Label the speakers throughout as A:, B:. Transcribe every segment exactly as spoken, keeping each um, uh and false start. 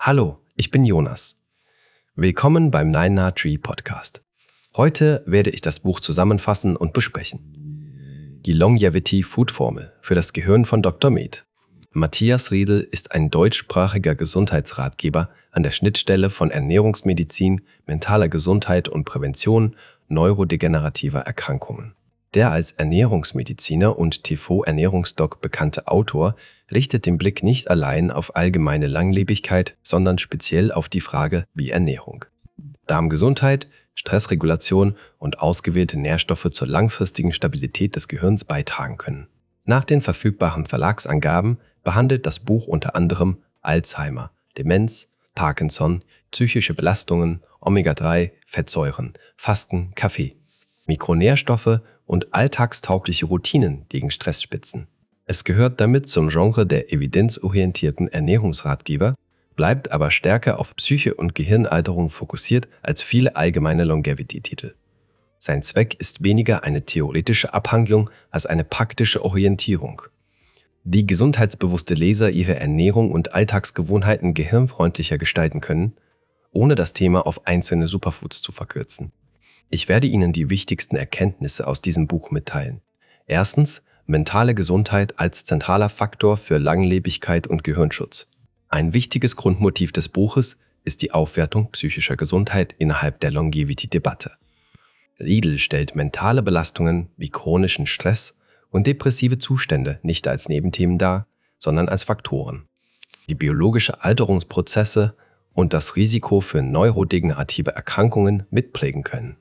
A: Hallo, ich bin Jonas. Willkommen beim Nine Na Tree Podcast. Heute werde ich das Buch zusammenfassen und besprechen. Die Longevity Food Formel für das Gehirn von Doktor Med. Matthias Riedl ist ein deutschsprachiger Gesundheitsratgeber an der Schnittstelle von Ernährungsmedizin, mentaler Gesundheit und Prävention neurodegenerativer Erkrankungen. Der als Ernährungsmediziner und T V-Ernährungsdoc bekannte Autor richtet den Blick nicht allein auf allgemeine Langlebigkeit, sondern speziell auf die Frage, wie Ernährung, Darmgesundheit, Stressregulation und ausgewählte Nährstoffe zur langfristigen Stabilität des Gehirns beitragen können. Nach den verfügbaren Verlagsangaben behandelt das Buch unter anderem Alzheimer, Demenz, Parkinson, psychische Belastungen, Omega drei, Fettsäuren, Fasten, Kaffee, Mikronährstoffe und alltagstaugliche Routinen gegen Stressspitzen. Es gehört damit zum Genre der evidenzorientierten Ernährungsratgeber, bleibt aber stärker auf Psyche und Gehirnalterung fokussiert als viele allgemeine Longevity-Titel. Sein Zweck ist weniger eine theoretische Abhandlung als eine praktische Orientierung. Die gesundheitsbewusste Leser ihre Ernährung und Alltagsgewohnheiten gehirnfreundlicher gestalten können, ohne das Thema auf einzelne Superfoods zu verkürzen. Ich werde Ihnen die wichtigsten Erkenntnisse aus diesem Buch mitteilen. Erstens, mentale Gesundheit als zentraler Faktor für Langlebigkeit und Gehirnschutz. Ein wichtiges Grundmotiv des Buches ist die Aufwertung psychischer Gesundheit innerhalb der Longevity-Debatte. Riedl stellt mentale Belastungen wie chronischen Stress und depressive Zustände nicht als Nebenthemen dar, sondern als Faktoren, die biologische Alterungsprozesse und das Risiko für neurodegenerative Erkrankungen mitprägen können.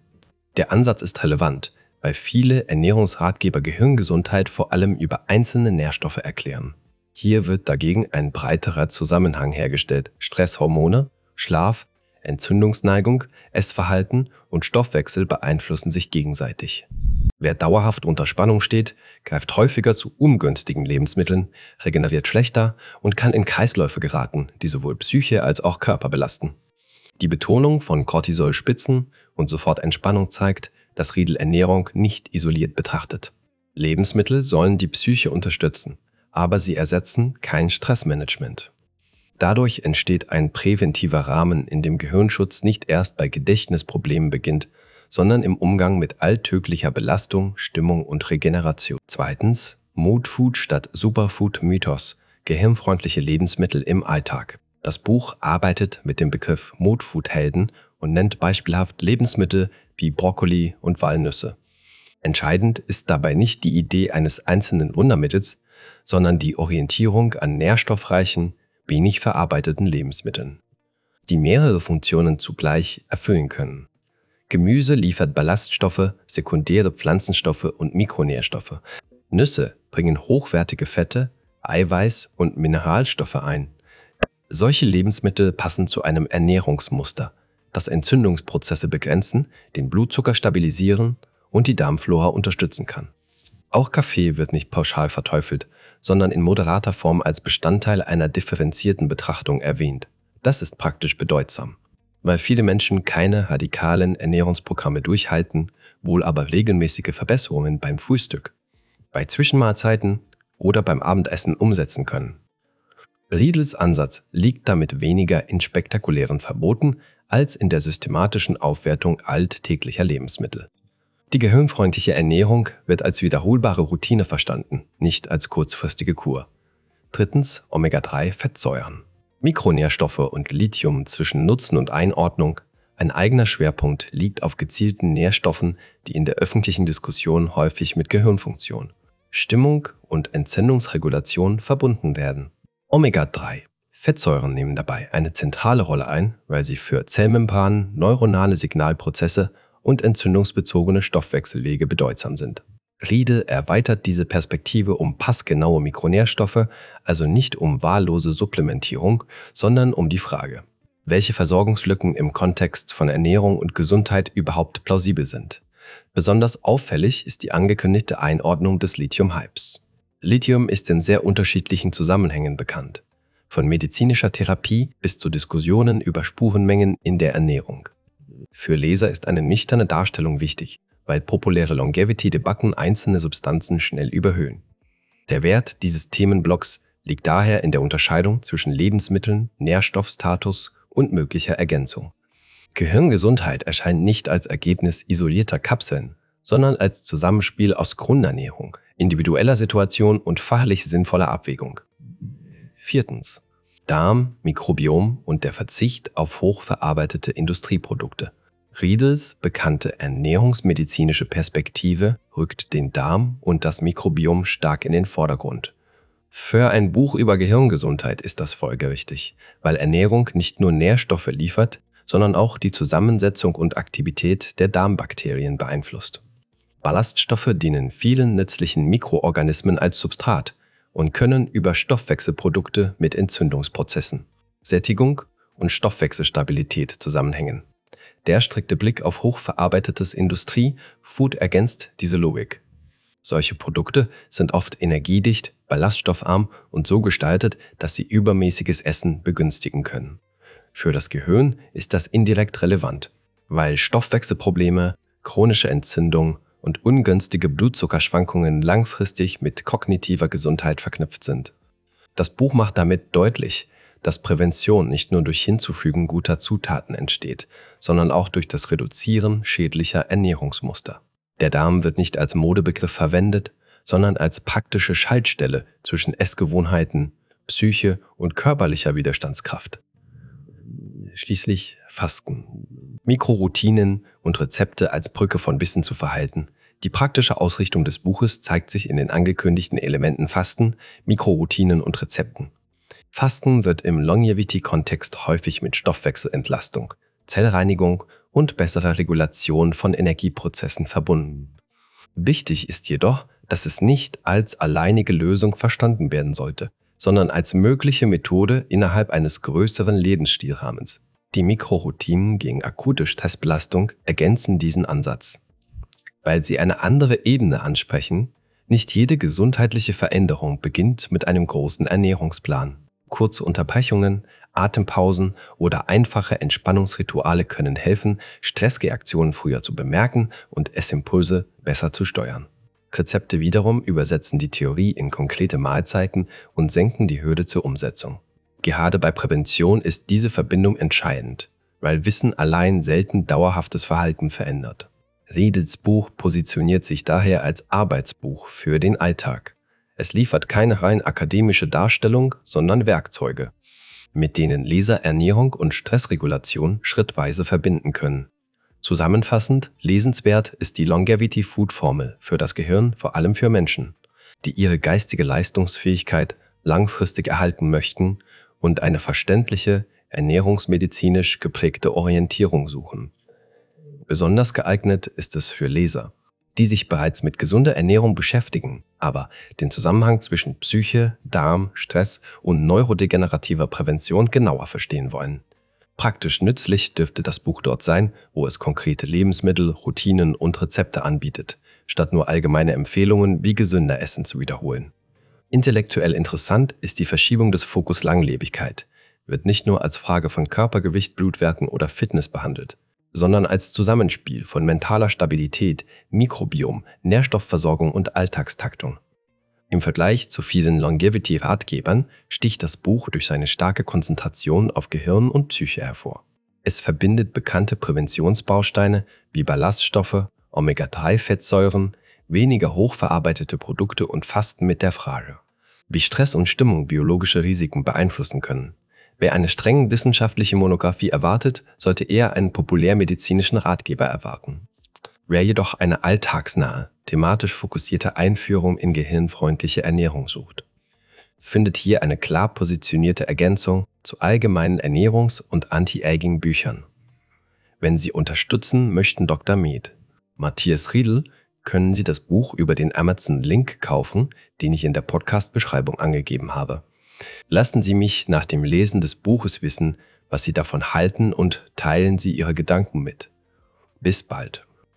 A: Der Ansatz ist relevant, weil viele Ernährungsratgeber Gehirngesundheit vor allem über einzelne Nährstoffe erklären. Hier wird dagegen ein breiterer Zusammenhang hergestellt. Stresshormone, Schlaf, Entzündungsneigung, Essverhalten und Stoffwechsel beeinflussen sich gegenseitig. Wer dauerhaft unter Spannung steht, greift häufiger zu ungünstigen Lebensmitteln, regeneriert schlechter und kann in Kreisläufe geraten, die sowohl Psyche als auch Körper belasten. Die Betonung von Cortisolspitzen und sofort Entspannung zeigt, dass Riedl Ernährung nicht isoliert betrachtet. Lebensmittel sollen die Psyche unterstützen, aber sie ersetzen kein Stressmanagement. Dadurch entsteht ein präventiver Rahmen, in dem Gehirnschutz nicht erst bei Gedächtnisproblemen beginnt, sondern im Umgang mit alltäglicher Belastung, Stimmung und Regeneration. Zweitens, Mood Food statt Superfood-Mythos, gehirnfreundliche Lebensmittel im Alltag. Das Buch arbeitet mit dem Begriff Mood Food-Helden und nennt beispielhaft Lebensmittel wie Brokkoli und Walnüsse. Entscheidend ist dabei nicht die Idee eines einzelnen Wundermittels, sondern die Orientierung an nährstoffreichen, wenig verarbeiteten Lebensmitteln, die mehrere Funktionen zugleich erfüllen können. Gemüse liefert Ballaststoffe, sekundäre Pflanzenstoffe und Mikronährstoffe. Nüsse bringen hochwertige Fette, Eiweiß und Mineralstoffe ein. Solche Lebensmittel passen zu einem Ernährungsmuster, das Entzündungsprozesse begrenzen, den Blutzucker stabilisieren und die Darmflora unterstützen kann. Auch Kaffee wird nicht pauschal verteufelt, sondern in moderater Form als Bestandteil einer differenzierten Betrachtung erwähnt. Das ist praktisch bedeutsam, weil viele Menschen keine radikalen Ernährungsprogramme durchhalten, wohl aber regelmäßige Verbesserungen beim Frühstück, bei Zwischenmahlzeiten oder beim Abendessen umsetzen können. Riedls Ansatz liegt damit weniger in spektakulären Verboten als in der systematischen Aufwertung alltäglicher Lebensmittel. Die gehirnfreundliche Ernährung wird als wiederholbare Routine verstanden, nicht als kurzfristige Kur. Drittens, Omega drei Fettsäuren. Mikronährstoffe und Lithium zwischen Nutzen und Einordnung. Ein eigener Schwerpunkt liegt auf gezielten Nährstoffen, die in der öffentlichen Diskussion häufig mit Gehirnfunktion, Stimmung und Entzündungsregulation verbunden werden. Omega drei Fettsäuren nehmen dabei eine zentrale Rolle ein, weil sie für Zellmembranen, neuronale Signalprozesse und entzündungsbezogene Stoffwechselwege bedeutsam sind. Riedl erweitert diese Perspektive um passgenaue Mikronährstoffe, also nicht um wahllose Supplementierung, sondern um die Frage, welche Versorgungslücken im Kontext von Ernährung und Gesundheit überhaupt plausibel sind. Besonders auffällig ist die angekündigte Einordnung des Lithium-Hypes. Lithium ist in sehr unterschiedlichen Zusammenhängen bekannt, von medizinischer Therapie bis zu Diskussionen über Spurenmengen in der Ernährung. Für Leser ist eine nüchterne Darstellung wichtig, weil populäre Longevity-Debatten einzelne Substanzen schnell überhöhen. Der Wert dieses Themenblocks liegt daher in der Unterscheidung zwischen Lebensmitteln, Nährstoffstatus und möglicher Ergänzung. Gehirngesundheit erscheint nicht als Ergebnis isolierter Kapseln, sondern als Zusammenspiel aus Grundernährung, individueller Situation und fachlich sinnvoller Abwägung. Viertens. Darm, Mikrobiom und der Verzicht auf hochverarbeitete Industrieprodukte. Riedels bekannte ernährungsmedizinische Perspektive rückt den Darm und das Mikrobiom stark in den Vordergrund. Für ein Buch über Gehirngesundheit ist das folgerichtig, weil Ernährung nicht nur Nährstoffe liefert, sondern auch die Zusammensetzung und Aktivität der Darmbakterien beeinflusst. Ballaststoffe dienen vielen nützlichen Mikroorganismen als Substrat und können über Stoffwechselprodukte mit Entzündungsprozessen, Sättigung und Stoffwechselstabilität zusammenhängen. Der strikte Blick auf hochverarbeitetes Industrie-Food ergänzt diese Logik. Solche Produkte sind oft energiedicht, ballaststoffarm und so gestaltet, dass sie übermäßiges Essen begünstigen können. Für das Gehirn ist das indirekt relevant, weil Stoffwechselprobleme, chronische Entzündung und ungünstige Blutzuckerschwankungen langfristig mit kognitiver Gesundheit verknüpft sind. Das Buch macht damit deutlich, dass Prävention nicht nur durch Hinzufügen guter Zutaten entsteht, sondern auch durch das Reduzieren schädlicher Ernährungsmuster. Der Darm wird nicht als Modebegriff verwendet, sondern als praktische Schaltstelle zwischen Essgewohnheiten, Psyche und körperlicher Widerstandskraft. Schließlich Fasten. Mikroroutinen und Rezepte als Brücke von Wissen zu Verhalten. Die praktische Ausrichtung des Buches zeigt sich in den angekündigten Elementen Fasten, Mikroroutinen und Rezepten. Fasten wird im Longevity-Kontext häufig mit Stoffwechselentlastung, Zellreinigung und besserer Regulation von Energieprozessen verbunden. Wichtig ist jedoch, dass es nicht als alleinige Lösung verstanden werden sollte, sondern als mögliche Methode innerhalb eines größeren Lebensstilrahmens. Die Mikroroutinen gegen akute Stressbelastung ergänzen diesen Ansatz. Weil sie eine andere Ebene ansprechen, nicht jede gesundheitliche Veränderung beginnt mit einem großen Ernährungsplan. Kurze Unterbrechungen, Atempausen oder einfache Entspannungsrituale können helfen, Stressreaktionen früher zu bemerken und Essimpulse besser zu steuern. Rezepte wiederum übersetzen die Theorie in konkrete Mahlzeiten und senken die Hürde zur Umsetzung. Gerade bei Prävention ist diese Verbindung entscheidend, weil Wissen allein selten dauerhaftes Verhalten verändert. Riedels Buch positioniert sich daher als Arbeitsbuch für den Alltag. Es liefert keine rein akademische Darstellung, sondern Werkzeuge, mit denen Leser Ernährung und Stressregulation schrittweise verbinden können. Zusammenfassend, lesenswert ist die Longevity-Food-Formel für das Gehirn, vor allem für Menschen, die ihre geistige Leistungsfähigkeit langfristig erhalten möchten und eine verständliche, ernährungsmedizinisch geprägte Orientierung suchen. Besonders geeignet ist es für Leser, die sich bereits mit gesunder Ernährung beschäftigen, aber den Zusammenhang zwischen Psyche, Darm, Stress und neurodegenerativer Prävention genauer verstehen wollen. Praktisch nützlich dürfte das Buch dort sein, wo es konkrete Lebensmittel, Routinen und Rezepte anbietet, statt nur allgemeine Empfehlungen wie gesünder Essen zu wiederholen. Intellektuell interessant ist die Verschiebung des Fokus Langlebigkeit, wird nicht nur als Frage von Körpergewicht, Blutwerten oder Fitness behandelt, sondern als Zusammenspiel von mentaler Stabilität, Mikrobiom, Nährstoffversorgung und Alltagstaktung. Im Vergleich zu vielen Longevity-Ratgebern sticht das Buch durch seine starke Konzentration auf Gehirn und Psyche hervor. Es verbindet bekannte Präventionsbausteine wie Ballaststoffe, Omega drei Fettsäuren, weniger hochverarbeitete Produkte und Fasten mit der Frage, wie Stress und Stimmung biologische Risiken beeinflussen können. Wer eine streng wissenschaftliche Monographie erwartet, sollte eher einen populärmedizinischen Ratgeber erwarten. Wer jedoch eine alltagsnahe, thematisch fokussierte Einführung in gehirnfreundliche Ernährung sucht, findet hier eine klar positionierte Ergänzung zu allgemeinen Ernährungs- und Anti-Aging-Büchern. Wenn Sie unterstützen möchten Doktor Med, Matthias Riedel, können Sie das Buch über den Amazon-Link kaufen, den ich in der Podcast-Beschreibung angegeben habe. Lassen Sie mich nach dem Lesen des Buches wissen, was Sie davon halten und teilen Sie Ihre Gedanken mit. Bis bald.